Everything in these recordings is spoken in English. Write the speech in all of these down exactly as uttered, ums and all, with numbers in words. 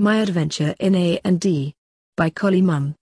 My Adventure in A and E. By Collie Mum.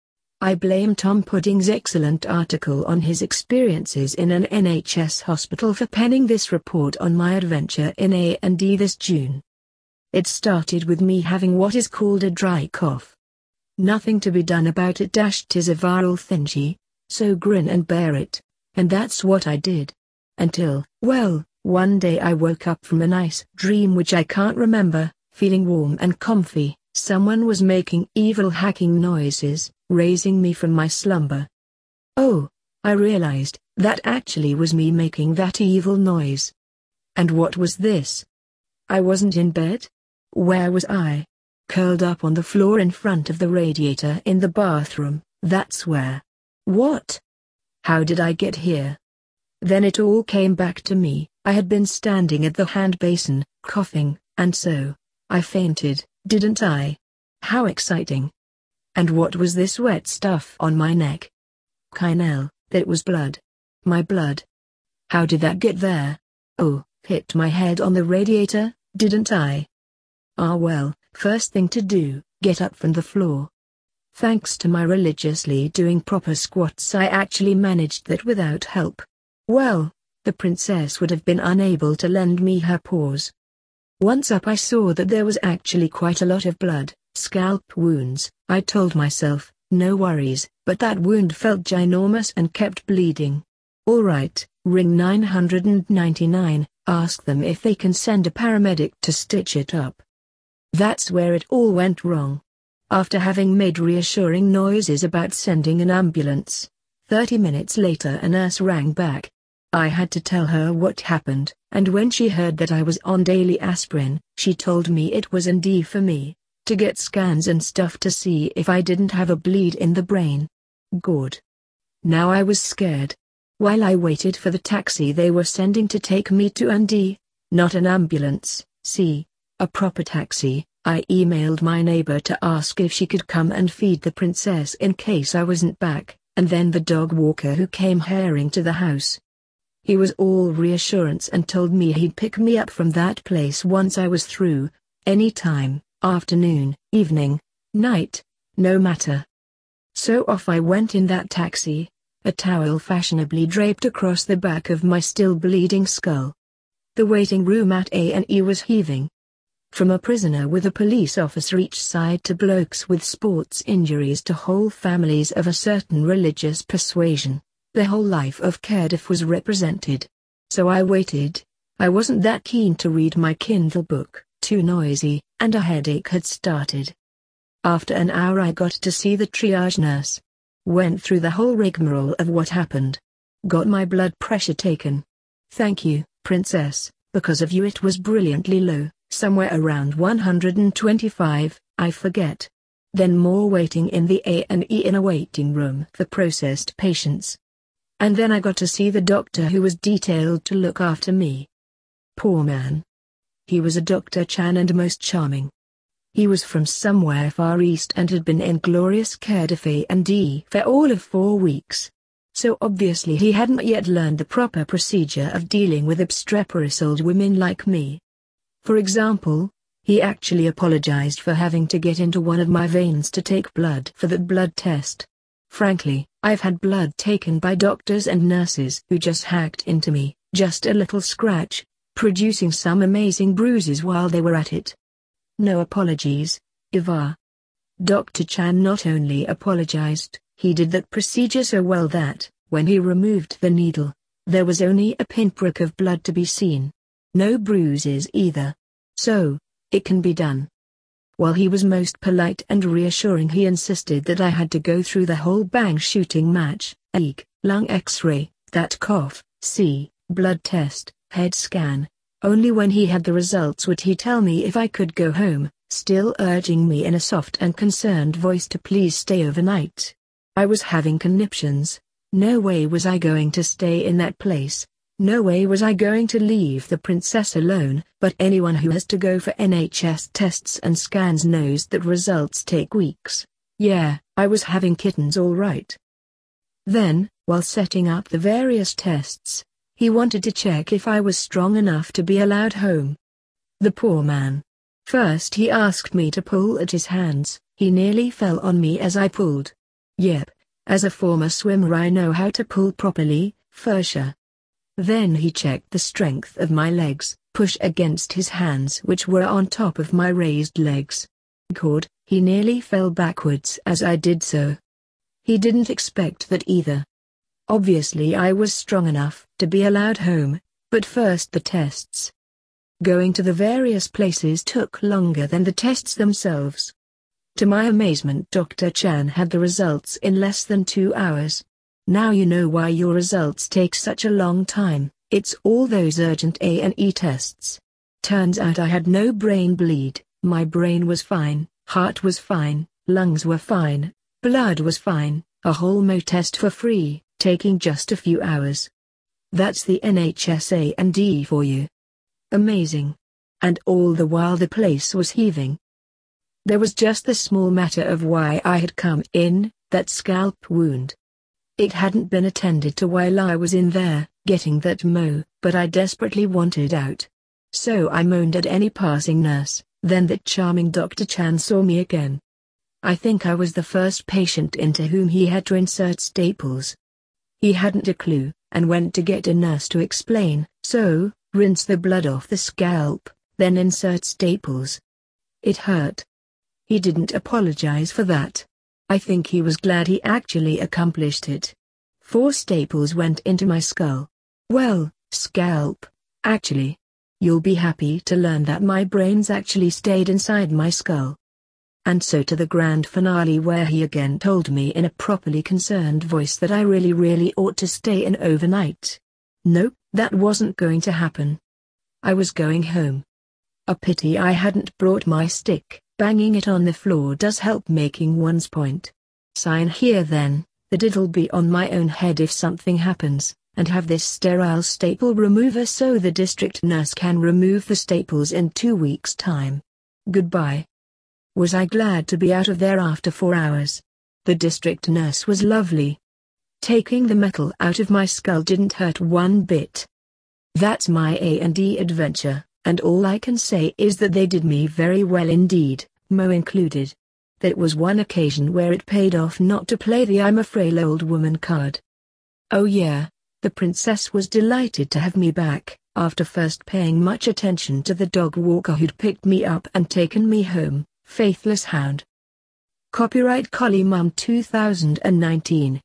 I blame Tom Pudding's excellent article on his experiences in an N H S hospital for penning this report on my adventure in A and E this June. It started with me having what is called a dry cough. Nothing to be done about it. Tis a viral thingy, so grin and bear it, and that's what I did. Until, well, one day I woke up from a nice dream which I can't remember, feeling warm and comfy. Someone was making evil hacking noises, raising me from my slumber. Oh, I realized, that actually was me making that evil noise. And what was this? I wasn't in bed? Where was I? Curled up on the floor in front of the radiator in the bathroom, that's where. What? How did I get here? Then it all came back to me. I had been standing at the hand basin, coughing, and so, I fainted, didn't I? How exciting. And what was this wet stuff on my neck? Kynel, that was blood. My blood. How did that get there? Oh, hit my head on the radiator, didn't I? Ah well, first thing to do, get up from the floor. Thanks to my religiously doing proper squats, I actually managed that without help. Well, the princess would have been unable to lend me her paws. Once up I saw that there was actually quite a lot of blood, scalp wounds. I told myself, no worries, but that wound felt ginormous and kept bleeding. Alright, ring nine nine nine, ask them if they can send a paramedic to stitch it up. That's where it all went wrong. After having made reassuring noises about sending an ambulance, thirty minutes later a nurse rang back. I had to tell her what happened, and when she heard that I was on daily aspirin, she told me it was N D for me, to get scans and stuff to see if I didn't have a bleed in the brain. Good. Now I was scared. While I waited for the taxi they were sending to take me to N D, not an ambulance, see, a proper taxi, I emailed my neighbor to ask if she could come and feed the princess in case I wasn't back, and then the dog walker who came herring to the house. He was all reassurance and told me he'd pick me up from that place once I was through, any time, afternoon, evening, night, no matter. So off I went in that taxi, a towel fashionably draped across the back of my still bleeding skull. The waiting room at A and E was heaving. From a prisoner with a police officer each side to blokes with sports injuries to whole families of a certain religious persuasion. The whole life of Cardiff was represented. So I waited. I wasn't that keen to read my Kindle book, too noisy, and a headache had started. After an hour I got to see the triage nurse. Went through the whole rigmarole of what happened. Got my blood pressure taken. Thank you, princess, because of you it was brilliantly low, somewhere around one hundred twenty-five, I forget. Then more waiting in the A and E in a waiting room for processed patients. And then I got to see the doctor who was detailed to look after me. Poor man. He was a Doctor Chan and most charming. He was from somewhere far east and had been in glorious Cardiff A and E for all of four weeks. So obviously he hadn't yet learned the proper procedure of dealing with obstreperous old women like me. For example, he actually apologized for having to get into one of my veins to take blood for that blood test. Frankly, I've had blood taken by doctors and nurses who just hacked into me, just a little scratch, producing some amazing bruises while they were at it. No apologies, Ivar. Doctor Chan not only apologized, he did that procedure so well that, when he removed the needle, there was only a pinprick of blood to be seen. No bruises either. So, it can be done. While he was most polite and reassuring, he insisted that I had to go through the whole bang shooting match, E K G, lung x-ray, that cough, C, blood test, head scan. Only when he had the results would he tell me if I could go home, still urging me in a soft and concerned voice to please stay overnight. I was having conniptions. No way was I going to stay in that place. No way was I going to leave the princess alone, but anyone who has to go for N H S tests and scans knows that results take weeks. Yeah, I was having kittens all right. Then, while setting up the various tests, he wanted to check if I was strong enough to be allowed home. The poor man. First he asked me to pull at his hands. He nearly fell on me as I pulled. Yep, as a former swimmer I know how to pull properly, for sure. Then he checked the strength of my legs, pushed against his hands which were on top of my raised legs. God, he nearly fell backwards as I did so. He didn't expect that either. Obviously I was strong enough to be allowed home, but first the tests. Going to the various places took longer than the tests themselves. To my amazement, Doctor Chan had the results in less than two hours. Now you know why your results take such a long time. It's all those urgent A and E tests. Turns out I had no brain bleed, my brain was fine, heart was fine, lungs were fine, blood was fine, a whole mo test for free, taking just a few hours. That's the N H S A and D for you. Amazing. And all the while the place was heaving. There was just the small matter of why I had come in, that scalp wound. It hadn't been attended to while I was in there, getting that mo, but I desperately wanted out. So I moaned at any passing nurse, then that charming Doctor Chan saw me again. I think I was the first patient into whom he had to insert staples. He hadn't a clue, and went to get a nurse to explain, so, rinse the blood off the scalp, then insert staples. It hurt. He didn't apologize for that. I think he was glad he actually accomplished it. Four staples went into my skull. Well, scalp, actually. You'll be happy to learn that my brains actually stayed inside my skull. And so to the grand finale, where he again told me in a properly concerned voice that I really really ought to stay in overnight. Nope, that wasn't going to happen. I was going home. A pity I hadn't brought my stick. Banging it on the floor does help making one's point. Sign here then, that it'll be on my own head if something happens, and have this sterile staple remover so the district nurse can remove the staples in two weeks' time. Goodbye. Was I glad to be out of there after four hours? The district nurse was lovely. Taking the metal out of my skull didn't hurt one bit. That's my A and E adventure. And all I can say is that they did me very well indeed, Mo included. That was one occasion where it paid off not to play the I'm a frail old woman card. Oh yeah, the princess was delighted to have me back, after first paying much attention to the dog walker who'd picked me up and taken me home, faithless hound. Copyright Collie Mum two thousand nineteen.